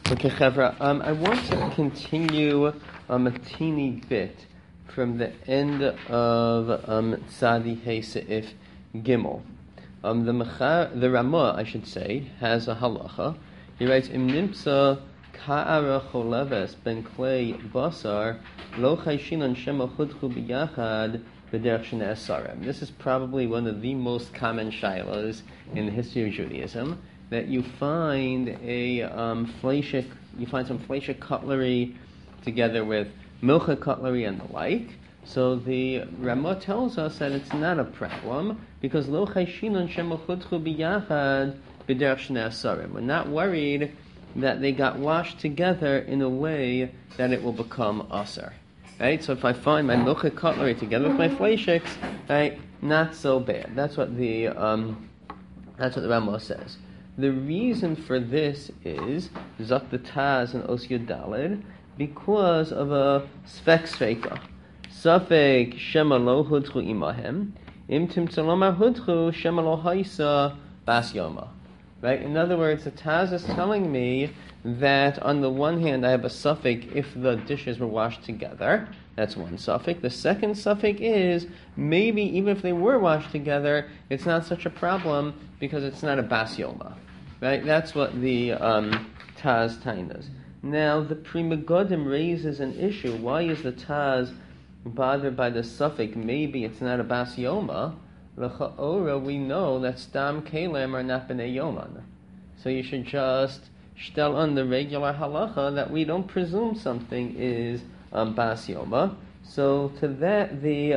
Okay, Chevra, I want to continue a teeny bit from the end of Tzadi Hey Seif Gimel. The Ramah, I should say, has a halacha. He writes, Im nimtza ka'ara choleves ben klei basar lo chayshinan shema chudchu biyachad b'derech shnei asarem. This is probably one of the most common shilas in the history of Judaism, that you find some fleishik cutlery together with milcha cutlery and the like. So the Ramah tells us that it's not a problem because lo chayshinan shema chudchu biyachad b'derech shnei asarem. We're not worried that they got washed together in a way that it will become asar. Right? So if I find my milcha cutlery together with my fleishiks, right, not so bad. That's what the Ramah says. The reason for this is Zak the Taz and Os Yud Daled, because of a sfek sfeika. Safek shema lo hudchu imahem, im timtzalomar hudchu shema lo haisa bas yoma. Right? In other words, the Taz is telling me that on the one hand I have a suffix if the dishes were washed together. That's one suffix. The second suffix is maybe even if they were washed together, it's not such a problem because it's not a bas yoma. Right? That's what the Taz tainas. Now the Pri Megadim raises an issue. Why is the Taz bothered by the suffix maybe it's not a bas yoma? L'cha'ora, we know that stam kelem are not b'nei yoman. So you should just shtel on the regular halacha that we don't presume something is bas yoma. So to that the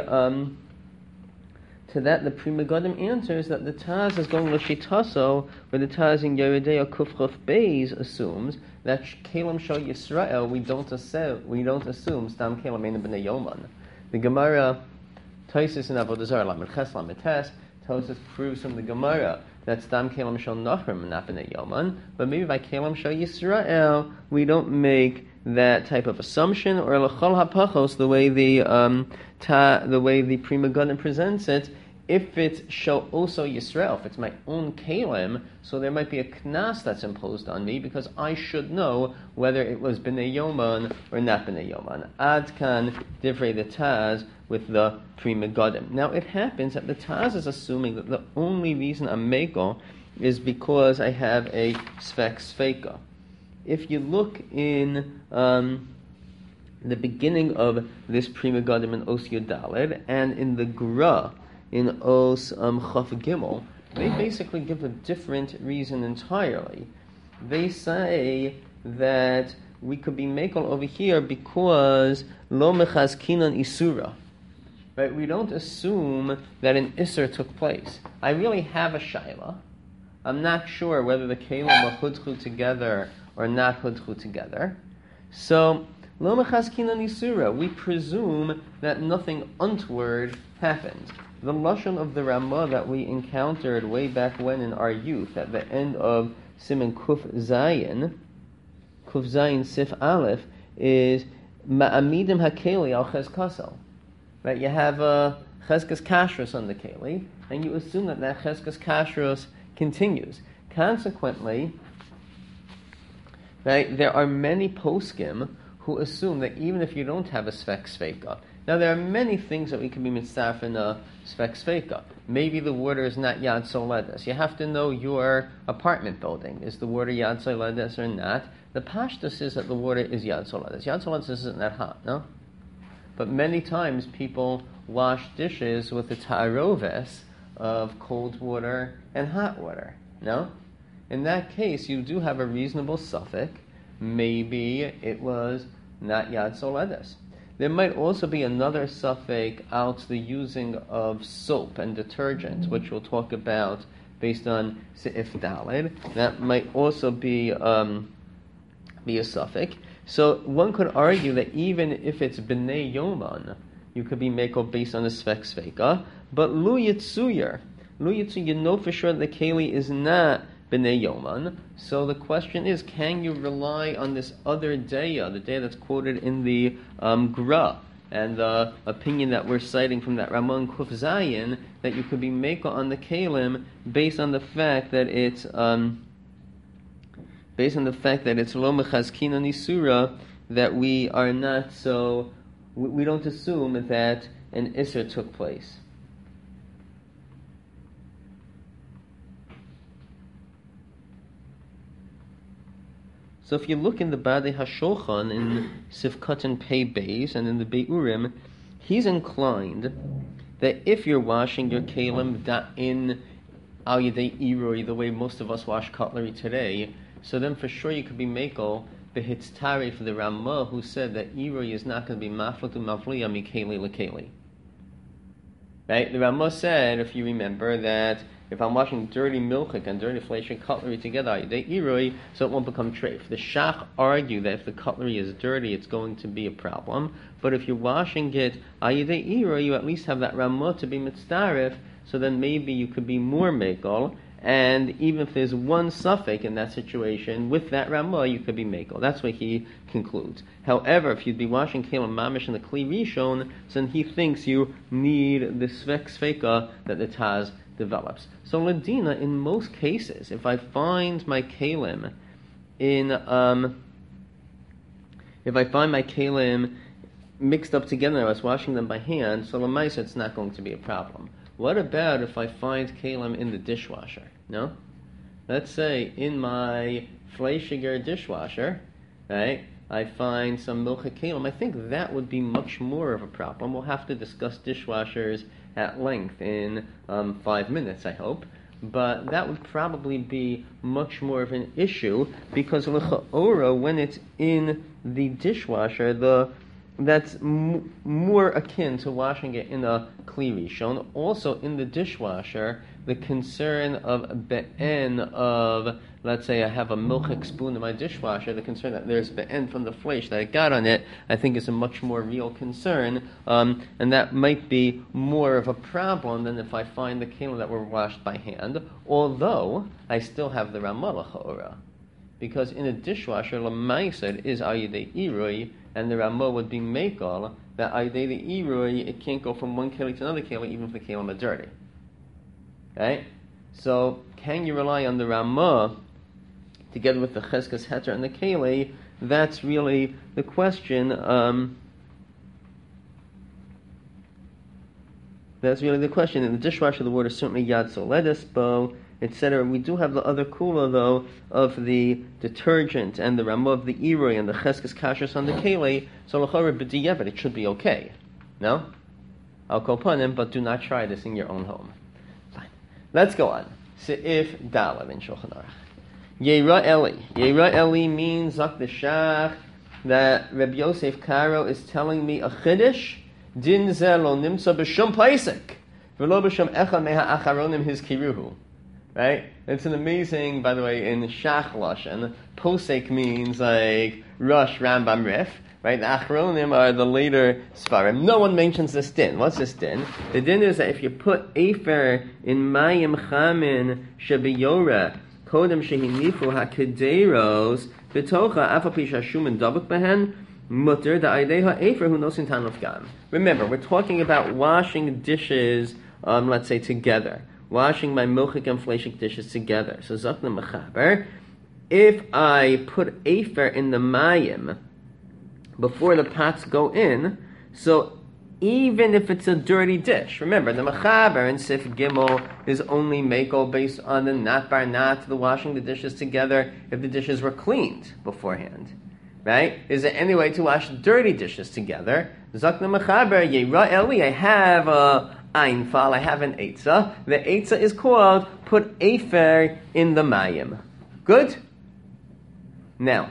Pri Megadim answers that the Taz is going l'shitaso, where the Taz in Yeridei Kufchof Beis assumes that kelem shal Yisrael we don't assume stam kelem ain't b'nei yoman. The Gemara Taisus in Avodah Zarah Lamed Ches Lamed Tes Taisus proves from the Gemara that stam kelem shal Nachrim not b'nei yoman, but maybe by kelem shal Yisrael we don't make that type of assumption, or l'chol hapachos the way the Pri Megadim presents it. If it's shal also Yisrael, if it's my own kelem, so there might be a knas that's imposed on me because I should know whether it was b'nei yoman or not b'nei yoman. Ad kan divrei the Taz with the Pri Megadim. Now it happens that the Taz is assuming that the only reason I'm mekel is because I have a sfek sfeika. If you look in the beginning of this Pri Megadim in Os Yud Daled and in the Gra in Os Chaf Gimel, they basically give a different reason entirely. They say that we could be mekel over here because lo mechazkinan isura. Right? We don't assume that an isur took place. I really have a shaila. I'm not sure whether the kelim are hudchu together or not hudchu together. So, lo mechazkinan isura, we presume that nothing untoward happened. The lashon of the Ramah that we encountered way back when in our youth, at the end of Siman Kuf Zayin Sif Aleph, is ma'amidim hakeli al cheskasel. Right, you have a cheskas kashrus on the keli, and you assume that cheskas kashrus continues. Consequently, right, there are many poskim who assume that even if you don't have a sfek sfeika, now there are many things that we can be mitzaref in a sfek sfeika. Maybe the water is not yad soledes. You have to know your apartment building. Is the water yad soledes or not? The pashtus is that the water is yad soledes. Yad soledes isn't that hot, no? But many times people wash dishes with the ta'aroves of cold water and hot water, no? In that case, you do have a reasonable suffix. Maybe it was not yad soledes. There might also be another suffix out the using of soap and detergent, which we'll talk about based on Seif Daled. That might also be a suffix. So one could argue that even if it's b'nei yoman, you could be mekel based on a sfek sfeika. But lu yitzuyer, you know for sure that the keli is not b'nei yoman. So the question is, can you rely on this other daya, the daya that's quoted in the Gra, and the opinion that we're citing from that Ramon Kuf Zayin, that you could be mekel on the kelim based on the fact that it's based on the fact that it's lo mechazkina nisura, that we are not so, we don't assume that an isser took place. So if you look in the Badei HaShulchan, in Sifkat and Pei Beis, and in the Beurim, he's inclined that if you're washing your kelim in al yedei irui, the way most of us wash cutlery today, so then for sure you could be mekel behitztari for the Ramah, who said that irui is not going to be maflatu mavliya mikeli lekeli. Right? The Ramah said, if you remember, that if I'm washing dirty milchik and dirty fleishik cutlery together, al yedei irui, so it won't become treif. The Shach argue that if the cutlery is dirty, it's going to be a problem. But if you're washing it al yedei irui, you at least have that Ramah to be mitzdarif, so then maybe you could be more mekel, and even if there's one suffix in that situation, with that Ramah, you could be mekel. That's what he concludes. However, if you'd be washing kelim mamish in the kli rishon, then he thinks you need the sveka that the Taz develops. So Ladina, in most cases, if I find my kelim mixed up together, I was washing them by hand, so l'maisa it's not going to be a problem. What about if I find kelim in the dishwasher? No? Let's say in my fleischiger dishwasher, right, I find some milcha kelim. I think that would be much more of a problem. We'll have to discuss dishwashers at length in 5 minutes, I hope. But that would probably be much more of an issue, because l'cha'ora, when it's in the dishwasher, that's more akin to washing it in a kli rishon. Also, in the dishwasher, the concern of be'en of, let's say I have a milchik spoon in my dishwasher, the concern that there's be'en from the flesh that I got on it, I think is a much more real concern, and that might be more of a problem than if I find the kelim that were washed by hand, although I still have the Ramah l'cha'ora. Because in a dishwasher, l'maisa, it is al yedei irui, and the Ramah would be mekel that al yedei the irui, it can't go from one keli to another keli, even if the kelim are dirty. Right? So, can you rely on the Ramah together with the cheskas heter and the keli? That's really the question. That's really the question. In the dishwasher, the word is certainly yad soledis bo, etc. We do have the other kula, though, of the detergent and the Ramah of the irui and the cheskes kashrus on the keli. So l'chorah b'diyevet, it should be okay. No? I'll kol panim, but do not try this in your own home. Fine. Let's go on. Se'if Daled in Shulchan Aruch. Yeira Eli. Yeira Eli means Zak the Shach that Rabbi Yosef Karo is telling me a chiddush. Din ze lo nimsa b'shum pleisik v'lo b'shum echa meha acharonim his kiruhu. Right? It's an amazing, by the way, in Shach Lashon, posek means like Rosh Rambam Rif, right? The Achronim are the later Sfarim. No one mentions this din. What's this din? The din is that if you put Afer in Mayim Chamin Shebiyora, Kodem Shehinifu HaKederos, B'tocha Afapi Shashumin Dabuk Behen, Mutter the Aideha Afer Hu Nosin Tanuf Gam. Remember, we're talking about washing dishes, let's say, together. Washing my milchik and fleishik dishes together. So Zakna Mechaber, if I put Afer in the Mayim before the pots go in, so even if it's a dirty dish, remember the Mechaber in Sif Gimel is only Meko based on the Nat Bar Nat, the washing the dishes together, if the dishes were cleaned beforehand. Right? Is there any way to wash dirty dishes together? Zakna Mechaber, Yeira Eli, I have a Einfal, I have an Eitzah. The Eitzah is called put Afer in the Mayim. Good? Now,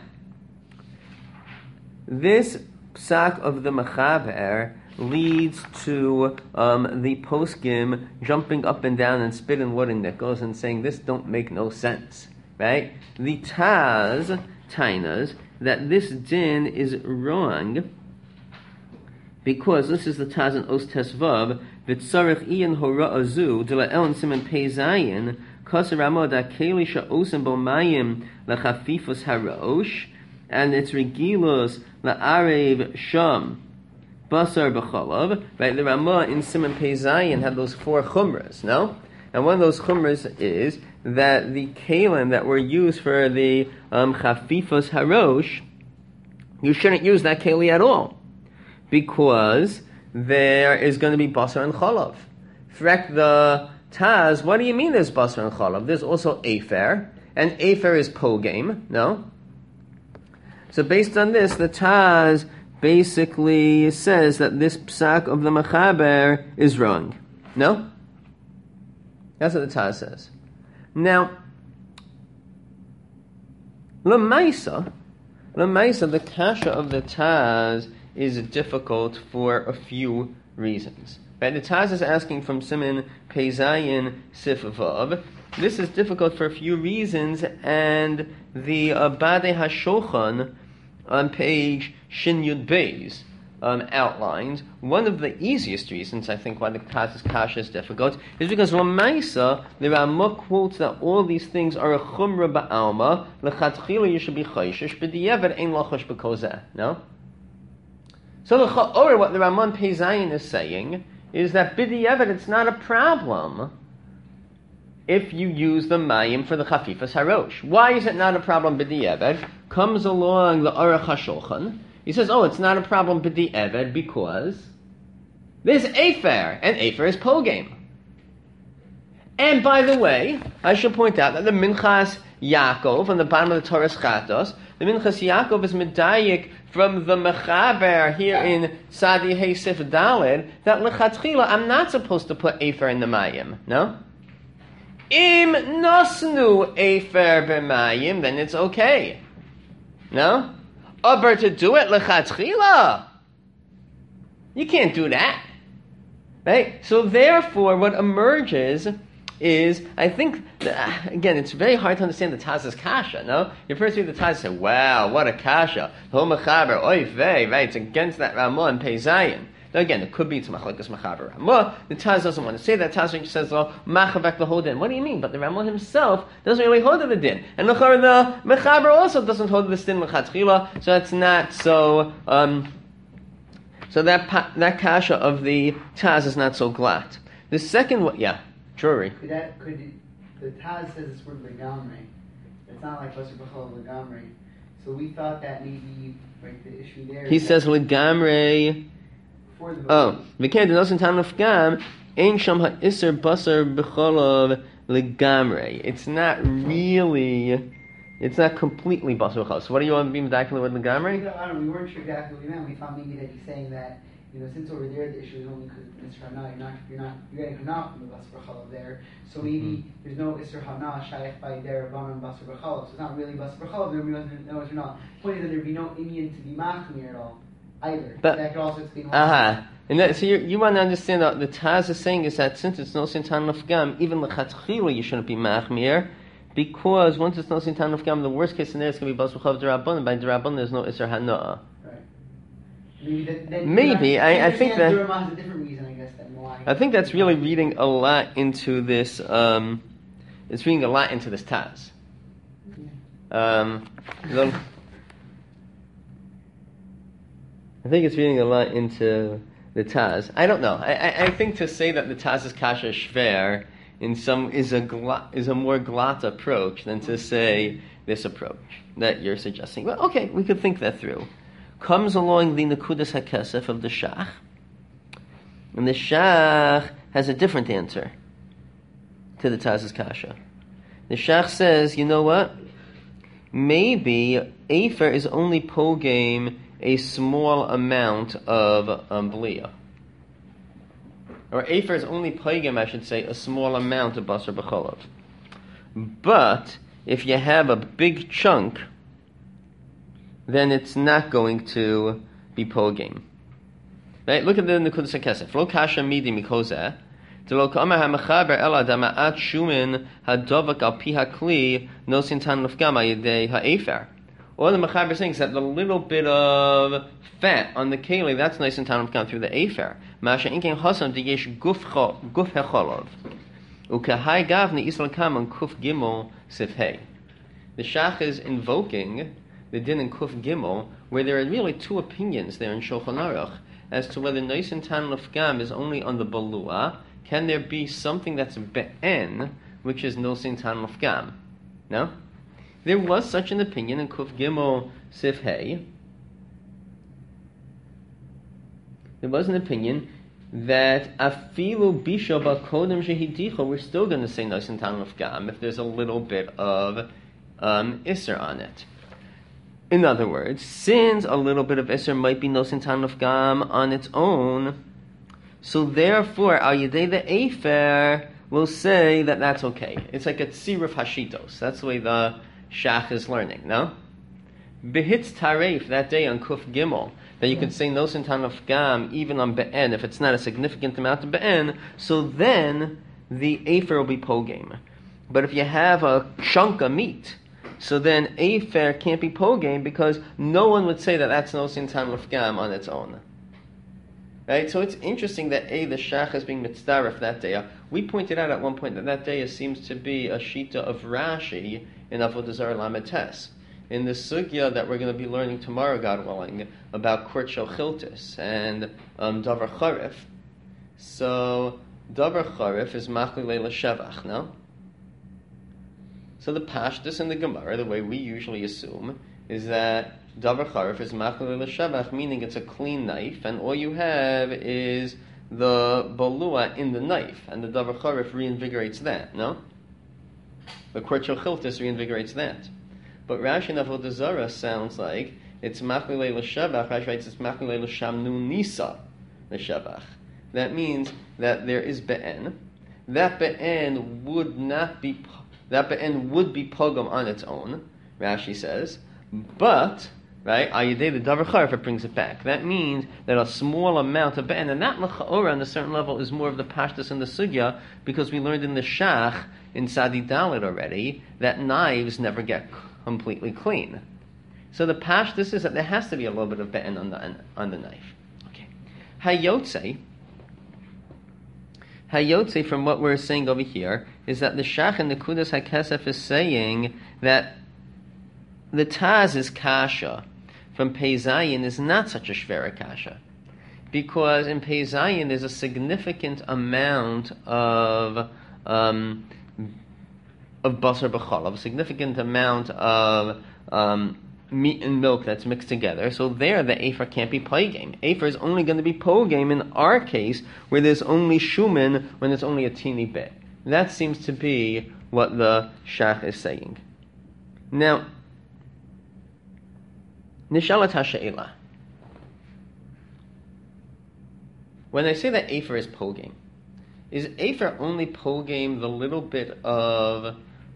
this psak of the Mechaber leads to the poskim jumping up and down and spitting wood and nickels and saying this don't make no sense. Right? The Taz, Tainas, that this din is wrong because this is the Taz in Os Tesvav, V'tzarech iyan hora azu, de la'el simen pei zayin, kasar ramah da keli sha'osim bo mayim lachafifus harosh, and it's regilos la'arev sham, basar b'chalav, right? The Ramah in Siman Pei Zayin have those 4 chumras, no? And one of those chumras is that the kalim that were used for the chafifos harosh, you shouldn't use that keli at all, because there is going to be basar and chalav. Frek the Taz, what do you mean there's basar and chalav? There's also afer, and afer is pogame, no? So based on this, the Taz basically says that this psak of the Mechaber is wrong. No? That's what the Taz says. Now, L'maisa, the kasha of the Taz is difficult for a few reasons. Right? The Taz is asking from Siman Peizayin Sif Vav. This is difficult for a few reasons, and the Badei HaShochan on page Shin Yud Beis outlines one of the easiest reasons, I think, why the Taz's kasha is difficult is because L'maisa, the Ramah quotes that all these things are a chumra ba'alma, l'chatchila you should be chayshish, but di'evet ein lachosh b'kozeh. No? So the Cha'or, what the Ramon Peizayin is saying, is that b'di'evet it's not a problem if you use the mayim for the chafifas harosh. Why is it not a problem b'di'evet? Comes along the Aruch HaShulchan. He says, it's not a problem b'di'evet because there's afer, and afer is pogame. And by the way, I should point out that the Minchas Yaakov on the bottom of the Torah's Chatos, the Minchas Yaakov is medayik from the Mechaber here in Sadi Hey Sif Daled that lechatchila I'm not supposed to put afer in the mayim. No? Im nosnu afer b'mayim, then it's okay. No? Aber to do it lechatchila, you can't do that. Right? So therefore, what emerges is, I think, again, it's very hard to understand the Taz's kasha, no? You first read the Taz and say, wow, what a kasha. Ho mechaber, oy vey, right? It's against that Ramah and Peizayin. Now again, it could be it's machlokes mechaber Ramah. The Taz doesn't want to say that. Taz says, machavek the whole din. What do you mean? But the Ramah himself doesn't really hold to the din. And the mechaber also doesn't hold to this din lechatchila, so it's not so, so that kasha of the Taz is not so glatt. The second one, yeah. Drury. The Taz says it's word legamre. It's not like Basar B'chol legamre. So we thought that maybe like the issue there. He says legamre. V'ken denosin tam nefgam ein sham ha'isser Basar B'chol legamre. It's not really. It's not completely Basar B'chol. So what do you want to be medayik with legamre? I don't know. We weren't sure exactly what he meant. We thought maybe that he's saying that. Since over there the issue is only because of Isra Hana, you're getting Hana from the Basar B'chalav there. So maybe there's no Isra Hana Shaykh by there Rabbanan Basar B'chalav. So it's not really Basar B'chalav. There would be no Isra Hana. The point is that there'd be no Indian to be Machmir at all either. But that could also explain why. And so you want to understand that the Taz is saying is that since it's no Sintan Nafgam, even lechatchila you shouldn't be Machmir, because once it's no Sintan Nafgam, the worst case scenario is going to be Basar B'chalav D'Rabbanan. By D'Rabbanan there's no Isra Hana. Maybe I think that a different reason, I guess, than why. I think that's really reading a lot into this. It's reading a lot into this Taz. I think it's reading a lot into the Taz. I don't know. I think to say that the Taz's kasha is shver in some is a more glatt approach than to say this approach that you're suggesting. Well, okay, we could think that through. Comes along the Nekudas HaKesef of the Shach, and the Shach has a different answer to the Taz's kasha. The Shach says, you know what? Maybe Afer is only pogame a small amount of Blia. Or Afer is only pogame, I should say, a small amount of Basar B'cholav. But if you have a big chunk, then it's not going to be pogame. Right? Look at the Nekudas HaKesef. Lo kasha midi mikozeh. Lo ka'amar ha'mechaber ela dama'at shumin hadovak al pi ha'kli no sintan nufgam ha'yedei ha'efer. All the mechaber is saying is that the little bit of fat on the keli, that's nice and tan nufgam through the efer. Masha inken hasam diyesh guf hecholov. Ukahai gavni isla kam on kuf gimel sifhei. The Shach is invoking the din in Kuf Gimel, where there are really two opinions there in Shulchan Aruch as to whether Nois and Tan Lefgam is only on the Balua. Can there be something that's be'en which is nosin tan mafgam. No? There was such an opinion in Kuf Gimel Sif Hey. There was an opinion that afilu bisha bakodem shehidicha, we're still going to say nosin tan mafgam if there's a little bit of isser on it. In other words, since a little bit of isser might be nosin tan mafgam on its own, so therefore al yedei the efer will say that that's okay. It's like a tziruf hashitos. That's the way the shach is learning, no? Behitz taref, that day on Kuf Gimel, that you could say nosin tan mafgam even on be'en, if it's not a significant amount of be'en, so then the efer will be pogame. But if you have a chunk of meat, so then efer can't be pogame because no one would say that that's nosin tan mafgam on its own. Right? So it's interesting that the shach is being mitzdaref that day. We pointed out at one point that day seems to be a shita of Rashi in Avodah Zarah Lamed Tes. In the sugya that we're going to be learning tomorrow, God willing, about Kurt Shel Chiltis and Davar Charif. So Davar Charif is Machli Leila Shevach, no? So the Pashtus in the Gemara, the way we usually assume, is that Davar Charif is Machli Leila Shevach, meaning it's a clean knife, and all you have is the balua in the knife, and the Davar Charif reinvigorates that, no? The Kurt Shel Chiltis reinvigorates that. But Rashi in Avodah Zarah sounds like it's Machli Leila Shevach. Rashi writes it's Machli Leila Shamnu Nisa L'Shevach. That means that there is be'en. That be'en would be pogam on its own, Rashi says, but right, ayidei the davar charif, it brings it back. That means that a small amount of be'en, and that l'cha'ora on a certain level is more of the pashtus in the sugya, because we learned in the shach in Sadi Dalit already that knives never get completely clean. So the pashtus is that there has to be a little bit of be'en on the knife. Okay, Hayotze from what we're saying over here is that the shach in the Kudas HaKesef is saying that the Taz is kasha from Pei Zayin is not such a shvera kasha, because in Pei Zayin there's a significant amount of basar b'chalav, a significant amount of meat and milk that's mixed together. So there the Efer can't be pogame. Efer is only going to be pogame in our case where there's only shumin, when it's only a teeny bit. That seems to be what the shach is saying. Now, Nishalat HaShe'ela. When I say that Efer is pogame, is Efer only pogame the little bit of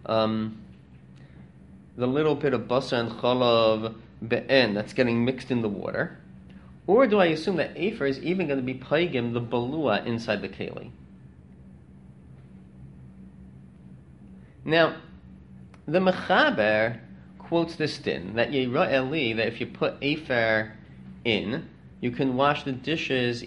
basar and chalav be'en that's getting mixed in the water, or do I assume that Efer is even going to be pogame the balua inside the keli? Now, the Mechaber quotes this din that Yira Eli, that if you put Efer in, you can wash the dishes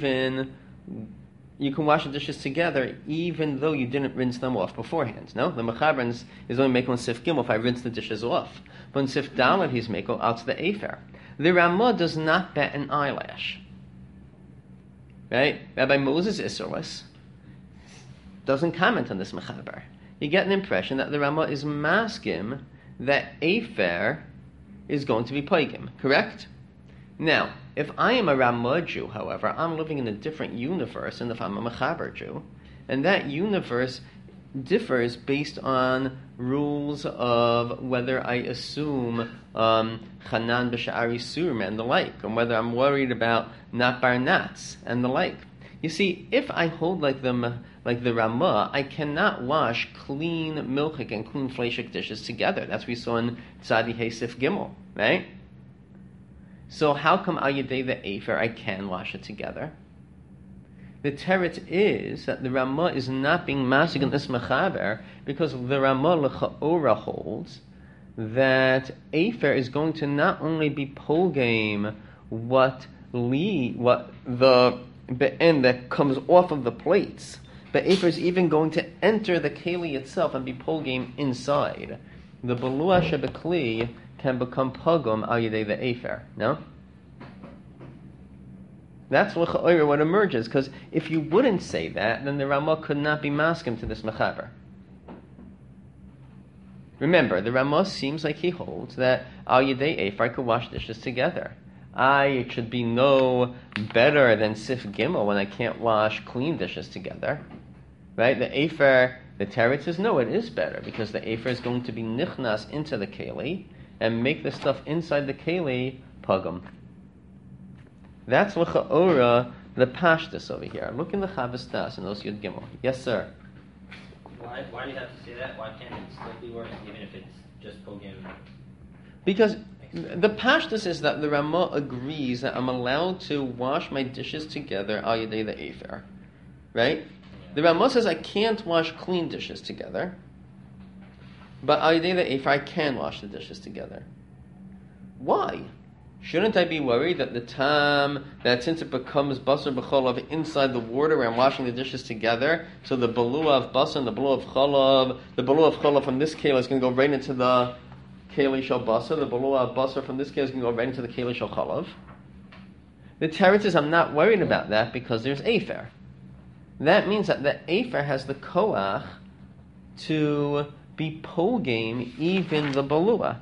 together even though you didn't rinse them off beforehand. No? The Mechaber is only making on Sif Gimel if I rinse the dishes off. But in Sif Dalet he's making out to the Efer. The Ramah does not bat an eyelash. Right? Rabbi Moses Isserlis doesn't comment on this Mechaber. You get an impression that the Ramah is maskim that Efer is going to be pogam, correct? Now, if I am a Ramah Jew, however, I'm living in a different universe than if I'm a Mechaber Jew, and that universe differs based on rules of whether I assume Chanan b'sha'ari Surim and the like, and whether I'm worried about Nat bar Nats and the like. You see, if I hold like the Ramah, I cannot wash clean milchik and clean fleishik dishes together. That's what we saw in Tzadi Hey Sif Gimel, right? So how come al yedei the Efer I can wash it together? The teretz is that the Ramah is not being masig in this Mechaber because the Ramah l'cha'ora holds that Efer is going to not only be pogame what the be'en that comes off of the plates, but Efer is even going to enter the keli itself and be pogame inside. The balua shebekli can become pogam al yedei the Efer. No? That's what emerges, because if you wouldn't say that, then the Ramah could not be maskim to this Mechaber. Remember, the Ramah seems like he holds that Al Yedei Efer I could wash dishes together. It should be no better than Sif Gimel when I can't wash clean dishes together. Right? The Efer, the Teretz says, no, it is better, because the Efer is going to be nichnas into the Keli and make the stuff inside the Keli pagum. That's l'cha'ora, the pashtus over here. Look in the Chavas Das in Os Yud Gimel. Yes, sir? Why do you have to say that? Why can't it still be worse, even if it's just pogim? Because the pashtus is that the Ramah agrees that I'm allowed to wash my dishes together al yedei the Efer. Right? The Ramah says I can't wash clean dishes together, but al yedei the Efer I can wash the dishes together. Why? Shouldn't I be worried that the time that since it becomes basar b'cholav inside the water where I'm washing the dishes together, so the balua of basar and the balua of cholav from this keli is going to go right into the keli shel basar, the balua of basar from this keli is going to go right into the keli shel cholav. The Teretz says I'm not worried about that because there's Efer. That means that the Efer has the koach to be pogame even the balua.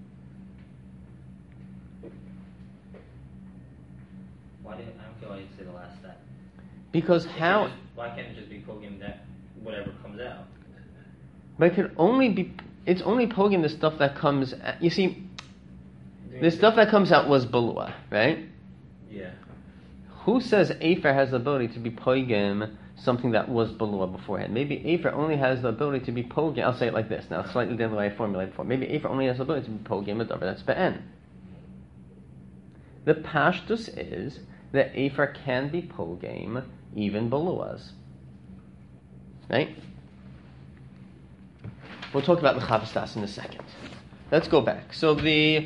Because why can't it just be pogim that whatever comes out? But it can only be. It's only pogim the stuff that comes. You see, the stuff that comes out was balua, right? Yeah. Who says Efer has the ability to be pogim something that was balua beforehand? Maybe Efer only has the ability to be pogim. I'll say it like this now, slightly different way I formulated before. Maybe Efer only has the ability to be pogim a davar that's be'en. The pashtus is that Efer can be pogim even baluas. Right? We'll talk about the Chavas Das in a second. Let's go back. So the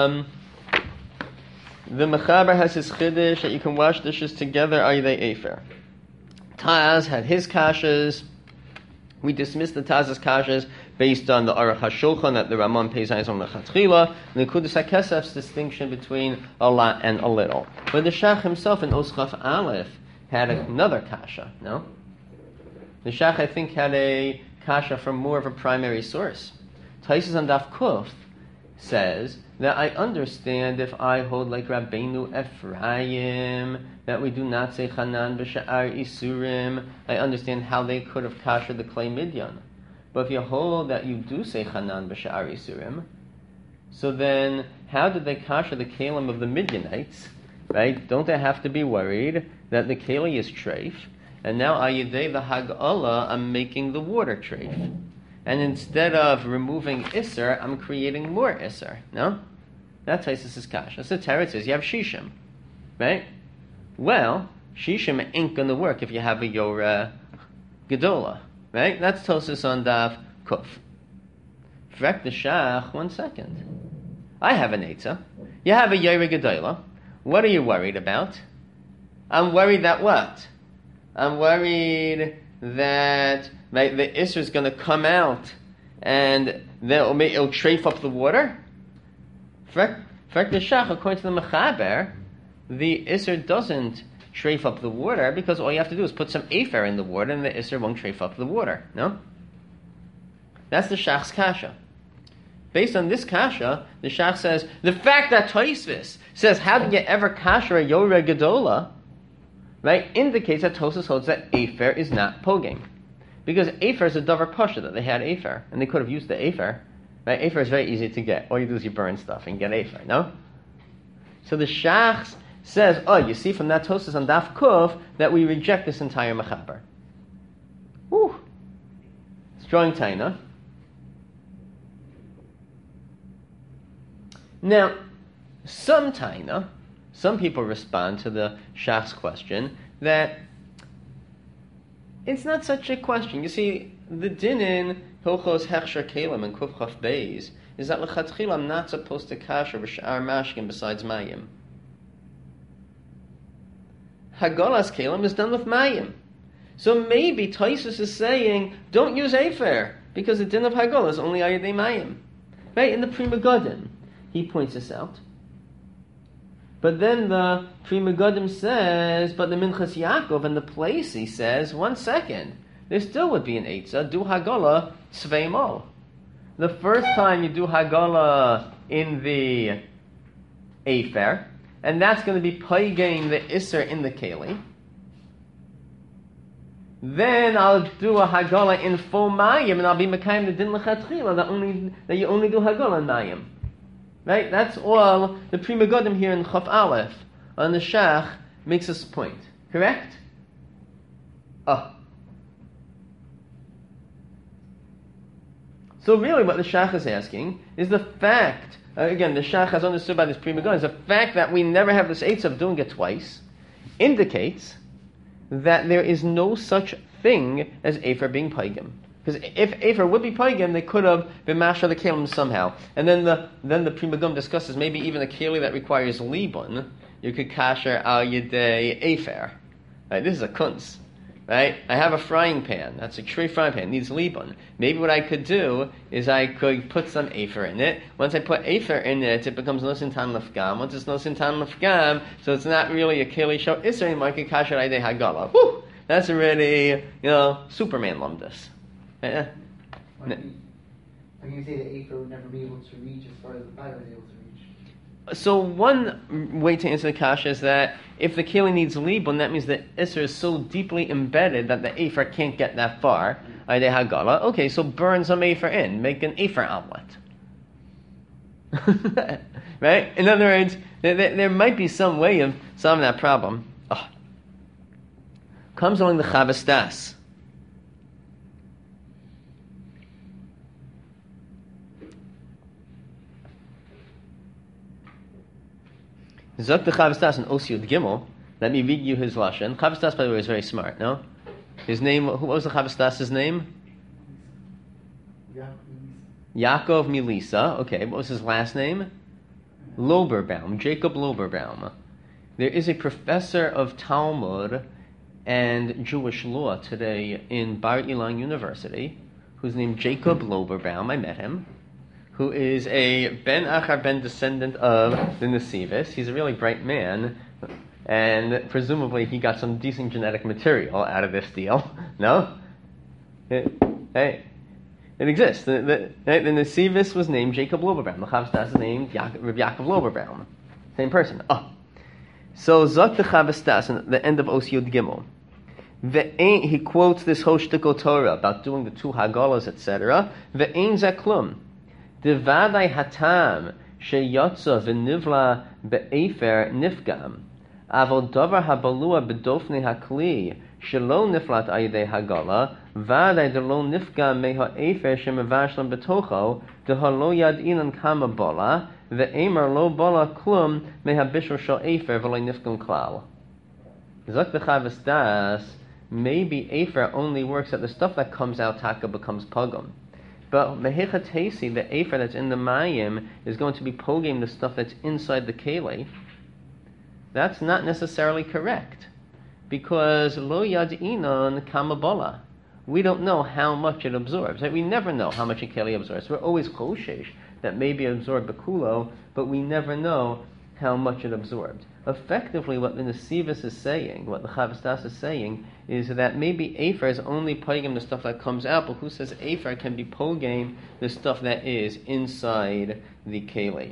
Mechaber has his chiddush that you can wash dishes together al yedei Efer. Taz had his kashas. We dismissed the Taz's kashas based on the Aruch HaShulchan that the Ramon pays on the Chatchila, and the Kudas HaKesef's distinction between a lot and a little. But the Shach himself in Oschaf Aleph had another kasha, no? The Shach, I think, had a kasha from more of a primary source. Taisus on Daf Kuf says that I understand if I hold like Rabbeinu Ephraim that we do not say Chanan b'sha'ar isurim. I understand how they could have kasha the clay midyan. But if you hold that you do say Chanan b'sha'ar isurim, so then how did they kasha the kalim of the Midianites? Right? Don't they have to be worried that the keli is treif? And now ayidei the hag'ala, I'm making the water treif. And instead of removing Isser, I'm creating more Isser. No? That's Taisus' kasha. So Teretz says you have Shishim. Right? Well, Shishim ain't going to work if you have a Yoreh Gedola. Right? That's Tosus on Daf Kuf. Frek the Shach, 1 second. I have an Eitzah. You have a Yoreh Gedola. What are you worried about? I'm worried that what? I'm worried that the Isser is going to come out and it'll trafe up the water. Frek the Shach, according to the Mechaber, the Isser doesn't trafe up the water because all you have to do is put some Efer in the water and the Isser won't trafe up the water. No? That's the Shach's kasha. Based on this kasha, the Shach says, the fact that Tosfos says, how did you ever kasha a Yoreh Gedola, right, indicates that Tosfos holds that Efer is not poging. Because Efer is a davar pasha that they had Efer, and they could have used the Efer. Right? Efer is very easy to get. All you do is you burn stuff and get Efer, no? So the Shach says, you see from that Tosfos on Daf Kuf that we reject this entire Mechaber. Whew. Strong taina. Now, some people respond to the Shach's question that it's not such a question. You see, the din in Hilchos Hechsher Kalim and Kuf Chaf Beis is that l'chatchila I'm not supposed to kasher v'sha'ar mashkin besides mayim. Hagalas Kalim is done with mayim. So maybe Taisus is saying, don't use Efer, because the din of Hagalah is only ayadei mayim. Right? In the Pri Megadim, he points this out. But then the Pri Megadim says, but the Minchas Yaakov and the place, he says, 1 second, there still would be an Eitzah, du Hagala Tzvei Mol. the first time you do Hagala in the Afer, and that's going to be Paigim the Isser in the Keli. Then I'll do a Hagala in full Mayim, and I'll be Mekayim the Din L'Chatchila, that you only do Hagala in Mayim. Right? That's all the Pri Megadim here in Chaf Aleph on the Shach makes us point. Correct? So really what the Shach is asking is the fact, again, the Shach has understood by this Pri Megadim, is the fact that we never have this Eitz of doing it twice, indicates that there is no such thing as Afer being Paigim. Because if Afer would be Paigim, they could have been Mashra the Kelim somehow. And then the Pri Megadim discusses maybe even a Keli that requires Libun, you could kasher al Yedei Afer. Right, this is a kunz. Right? I have a frying pan. That's a tree frying pan. It needs Libun. Maybe what I could do is I could put some Afer in it. Once I put Afer in it, it becomes Nosin Tan Lefgam. Once it's Nosin Tan Lefgam, so it's not really a Keli Shal Isser anymore. I can kasher al Yedei Hagala. Whew! That's already, Superman lumdus. Yeah. Why can you say the Afer would never be able to reach as far as the Pai was able to reach? So one way to answer the kasha is that if the keli needs libun, that means the isser is so deeply embedded that the afer can't get that far. Aydei hagala. Okay, so burn some afer in, make an afer omelet. Right? In other words, there might be some way of solving that problem. Comes along the Chavastas. Zok the Chavastas and Osiud Gimel. Let me read you his lashon. Chavastas, by the way, is very smart. No, his name. What was the Chavastas' name? Yaakov Milisa. Okay, what was his last name? Loberbaum. Jacob Loberbaum. There is a professor of Talmud and Jewish law today in Bar Ilan University, who's named Jacob Loberbaum. I met him. Who is a Ben Achar Ben descendant of the Nesivis. He's a really bright man, and presumably he got some decent genetic material out of this deal. No? It exists. The Nesivis was named Jacob Loberbaum. The Chavastas is named Rabbi Yaakov Loberbaum. Same person. So Zok the Chavastas at the end of Osiud Gimel. He quotes this whole shtickle Torah about doing the two Hagalas, etc. Ve'ein zaklum. Devadai hatam sheyotza v'nivla be'efer nifgam. Avol davar habalua bedofnei hakli shelo niflat ayidei hagala vadai delo nifgam meha efer shemavashlam betocho dehalo yadinan kama bola ve'emer lo bola klum meha bishul shel efer v'lo nifgam klal. Zok the Chavastas, maybe efer only works that the stuff that comes out taka becomes pogum. But Mehecha Tesi, the Afer that's in the Mayim, is going to be poging the stuff that's inside the Keli. That's not necessarily correct. Because Lo Yad'inon Kamabola. We don't know how much it absorbs. We never know how much a Keli absorbs. We're always Choshesh that maybe absorbed Bekulo, but we never know how much it absorbed. Effectively, what the Nesivis is saying, what the Chavastas is saying, is that maybe Afer is only poging the stuff that comes out, but who says Afer can be poging the stuff that is inside the Keli?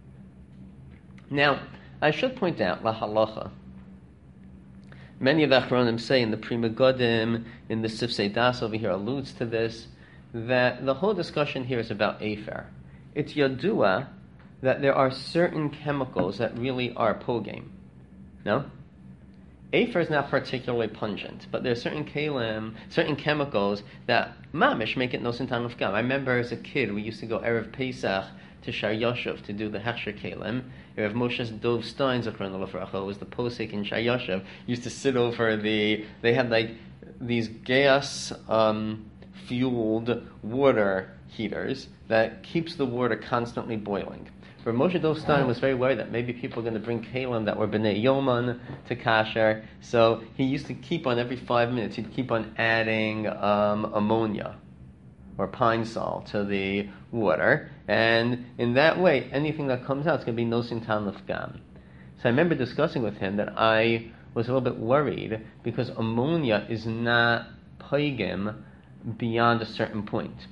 Now, I should point out, La Halacha, many of the Achronim say in the Pri Megadim, in the Sifsei Das over here alludes to this, that the whole discussion here is about Afer. It's Yadua that there are certain chemicals that really are pogame. No? Afer is not particularly pungent, but there are certain chemicals that mamish make it nosin tan lefgam. I remember as a kid, we used to go Erev Pesach to Shar Yoshev to do the Hechsher Kalim. Erev Moshe Dov Stein, Zechron Lefracha, was the posek in Shar Yoshev. Used to sit over they had like these gas fueled water heaters that keeps the water constantly boiling. Where Moshe Dov Stein was very worried that maybe people were going to bring kalim that were b'nei yoman to kasher, so he used to keep on every 5 minutes. He'd keep on adding ammonia or pine sol to the water, and in that way, anything that comes out is going to be nosin tan lefgam. So I remember discussing with him that I was a little bit worried because ammonia is not paigim beyond a certain point.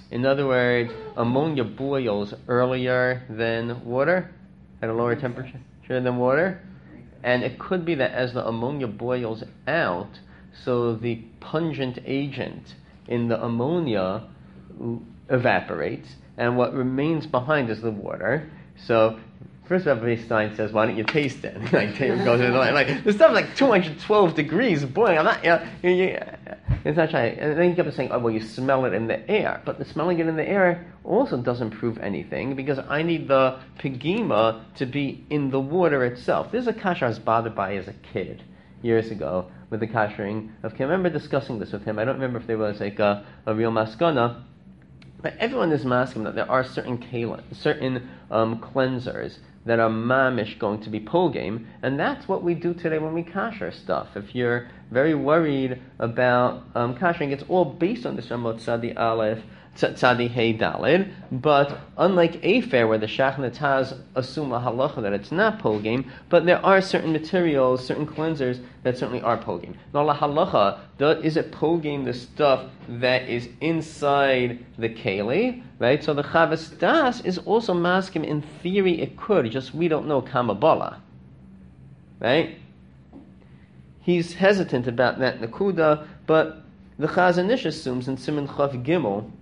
In other words, ammonia boils earlier than water, at a lower temperature than water. And it could be that as the ammonia boils out, so the pungent agent in the ammonia evaporates, and what remains behind is the water. So, first Rabbi Stein says, "Why don't you taste it?" Goes in like the stuff like 212 degrees boiling. I'm not, it's not right. And then he kept saying, "Oh, well, you smell it in the air," but the smelling it in the air also doesn't prove anything because I need the pegima to be in the water itself. This is a kasha I was bothered by as a kid years ago with the kashering of Kim. I remember discussing this with him. I don't remember if there was like a real maskana. But everyone is masking that there are certain cleansers that are mamish going to be polgame, and that's what we do today when we kasher stuff. If you're very worried about kashering, it's all based on this Ramot Tzadi Aleph, Tzadi Hey Dalid, but unlike Afer, where the Shach and the Taz assume a halacha that it's not polgame, but there are certain materials, certain cleansers that certainly are polgame. Now, la halacha, is it polgame the stuff that is inside the keli, right? So the Chavas Das is also maskim. In theory, it could, just we don't know kamabala, right? He's hesitant about that nakuda, but the Chazon Ish assumes in Siman Chav Gimel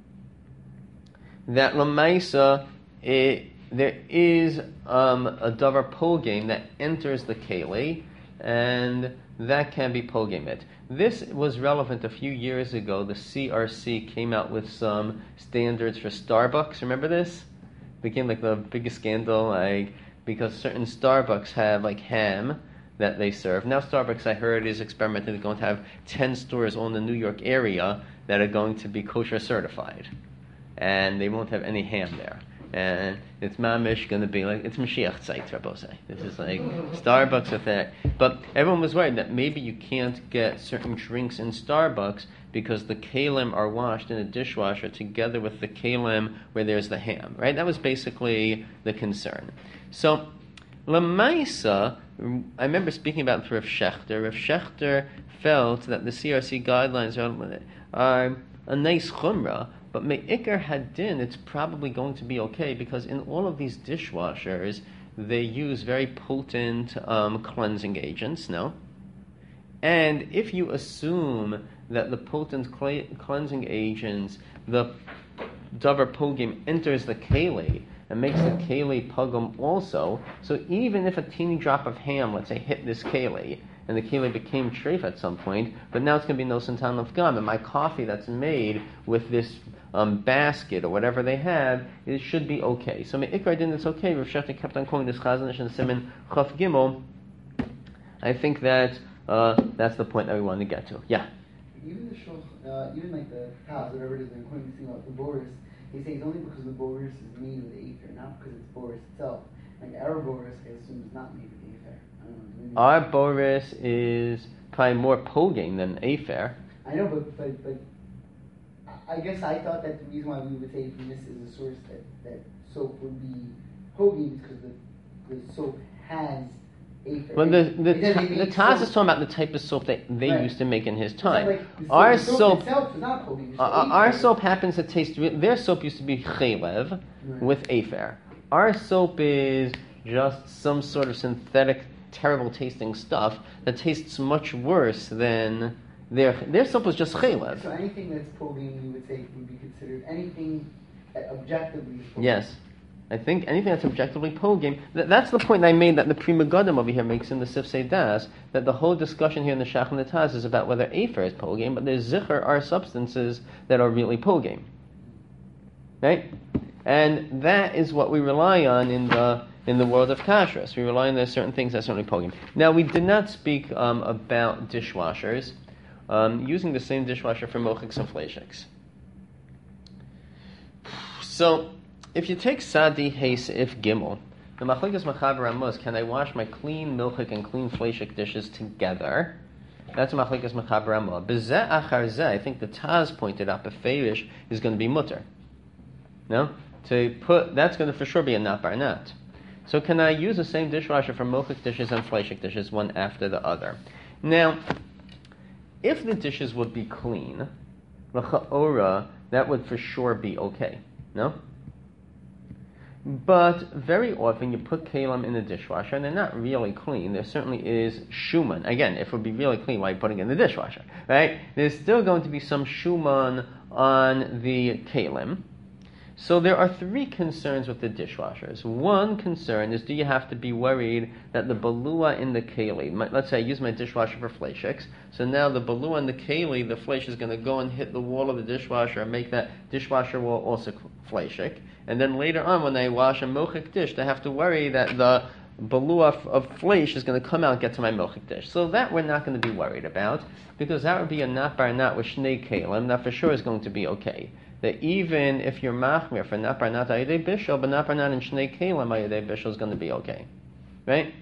that Lamaisa, there is a davar polgame that enters the keli, and that can be polgamed. This was relevant a few years ago. The CRC came out with some standards for Starbucks. Remember this? It became like the biggest scandal, because certain Starbucks have like ham that they serve. Now Starbucks, I heard, is experimenting. They're going to have 10 stores all in the New York area that are going to be kosher certified. And they won't have any ham there. And it's mamish going to be like, it's Mashiach Tzeit, Rabbosai. This is like Starbucks with that. But everyone was worried that maybe you can't get certain drinks in Starbucks because the kalim are washed in a dishwasher together with the kalim where there's the ham, right? That was basically the concern. So, Lamaisa, I remember speaking about it for Rav Shechter. Rav Shechter felt that the CRC guidelines are a nice chumrah, but me'ikar hadin, it's probably going to be okay because in all of these dishwashers, they use very potent cleansing agents, no? And if you assume that the potent cleansing agents, the davar pogim enters the keli and makes the keli pogum also, so even if a teeny drop of ham, let's say, hit this keli, and the keli became treif at some point, but now it's going to be no santan of gum, and my coffee that's made with this basket or whatever they had, it should be okay. So me'ikar din, it's okay. Rav Shechter kept on calling this Chazon Ish and Siman Chaf Gimel. I think that that's the point that we want to get to. Yeah. Even the shulch, even like the Taz, whatever it is, they're quoting this thing about the Boris. They say it's only because the Boris is made with Afer, not because it's Boris itself. Like our Boris, I assume, is not made with Afer. I don't know. Our Boris is probably more polgame than Afer. I know, but I guess I thought that the reason why we would say from this is a source that soap would be polgame because the soap has Afer. Well, the Taz is talking about the type of soap that they used to make in his time. Like our soap soap itself is not polgame. Our soap happens to taste. Their soap used to be chaylev with Afer. Our soap is just some sort of synthetic, terrible tasting stuff that tastes much worse than their soap was just chaylev. So anything that's polgame, we would say, would be considered anything that objectively is polgame. Yes. I think anything that's objectively polgame, that's the point I made that the Pri Megadim over here makes in the Sifsei Das, that the whole discussion here in the Shach and the Taz is about whether Afer is polgame, but there's zicher are substances that are really polgame. Right? And that is what we rely on in the world of kashrus. We rely on certain things that's certainly polgame. Now, we did not speak about dishwashers, using the same dishwasher for mochiks and fleishiks. So, if you take Sadi Hey Seif Gimel, the Machlokes Mechaber Amos, can I wash my clean milchik and clean fleishik dishes together? That's Machlokes Mechaber Amos. Bezeh achar zeh, I think the Taz pointed out, beferish is going to be mutter. No? That's going to for sure be a nat bar nat. So can I use the same dishwasher for milchik dishes and fleishik dishes, one after the other? Now, if the dishes would be clean, l'cha'ora, that would for sure be okay. No? But very often you put kalim in the dishwasher and they're not really clean. There certainly is shuman. Again, if it would be really clean, why are you putting it in the dishwasher? Right? There's still going to be some shuman on the kalim. So there are three concerns with the dishwashers. One concern is, do you have to be worried that the balua in the keli, let's say I use my dishwasher for fleishiks, so now the balua in the keli, the fleish is going to go and hit the wall of the dishwasher and make that dishwasher wall also fleishik. And then later on, when I wash a mochik dish, I have to worry that the balua of fleish is going to come out and get to my mochik dish. So that we're not going to be worried about, because that would be a nat bar nat with shnei kalim, that for sure is going to be okay. That even if you're machmir for nat bar nat ayidei bishul, but nat bar nat and shnei kalim ayidei bishul is going to be okay. Right?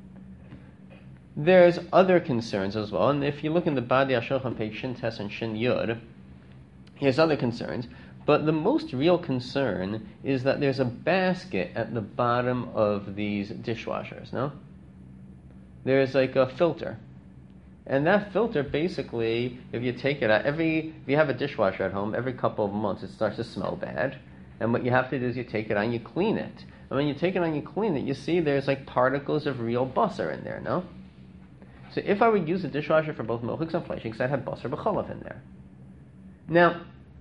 There's other concerns as well, and if you look in the Badi HaShulchan page Shin Tes and Shin Yud, here's other concerns. But the most real concern is that there's a basket at the bottom of these dishwashers, no? There's like a filter. And that filter basically, if you take it out, if you have a dishwasher at home, every couple of months it starts to smell bad. And what you have to do is you take it out and you clean it. And when you take it out and you clean it, you see there's like particles of real basar in there, no? So if I would use a dishwasher for both mochiks and fleishiks, I'd have basar b'cholav in there. Now,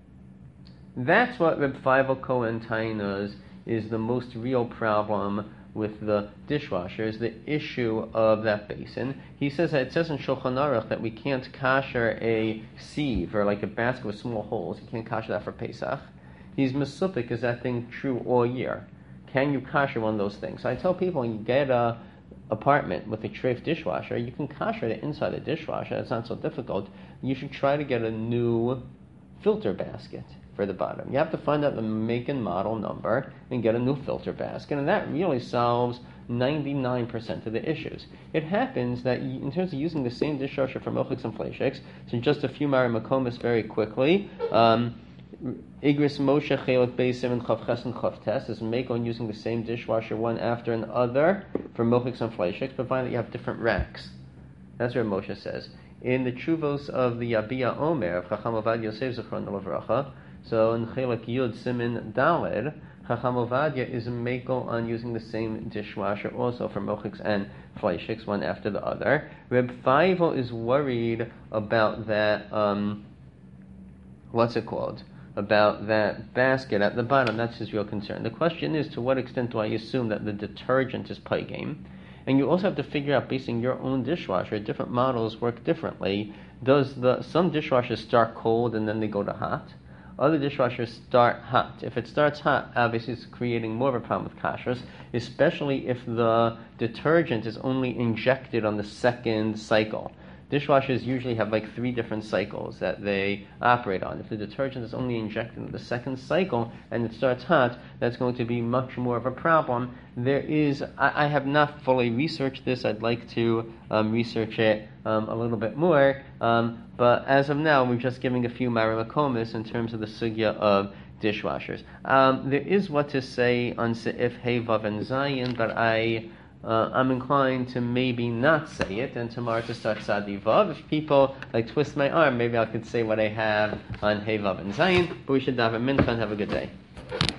that's what Reb Feivel Cohen Tainas is the most real problem with the dishwasher, is the issue of that basin. He says that it says in Shulchan Aruch that we can't kasher a sieve or like a basket with small holes. You can't kasher that for Pesach. He's mesupik, is that thing true all year? Can you kasher one of those things? So I tell people, when you get a apartment with a treif dishwasher, you can kasher it inside the dishwasher. It's not so difficult. You should try to get a new filter basket for the bottom. You have to find out the make and model number and get a new filter basket, and that really solves 99% of the issues. It happens that in terms of using the same dishwasher for mochiks and fleishiks, so just a few marimakomis very quickly, Igris Moshe Chelik Beis 7 Chav Ches and Chav Tes is make on using the same dishwasher one after another for mochiks and fleishiks, but find that you have different racks. That's where Moshe says. In the Chuvos of the Yabia Omer of Chacham Ovadia Yosef Zichron L'Avracha, so in Chelik Yud Simin Daled, Chacham Ovadia is a makel on using the same dishwasher also for mochiks and fleishiks, one after the other. Reb Feivel is worried about that, about that basket at the bottom. That's his real concern. The question is, to what extent do I assume that the detergent is paygame? And you also have to figure out, based on your own dishwasher, different models work differently. Some dishwashers start cold and then they go to hot? Other dishwashers start hot. If it starts hot, obviously it's creating more of a problem with kashrus, especially if the detergent is only injected on the second cycle. Dishwashers usually have like 3 different cycles that they operate on. If the detergent is only injected in the second cycle and it starts hot, that's going to be much more of a problem. I have not fully researched this. I'd like to research it a little bit more. But as of now, we're just giving a few marimakomis in terms of the sugya of dishwashers. There is what to say on Se'if, Hey, Vav, and Zayin, but I'm inclined to maybe not say it, and tomorrow to start Sadi Vav. If people like twist my arm, maybe I could say what I have on Hey, Vav, and Zayin, but we should daven mincha and have a good day.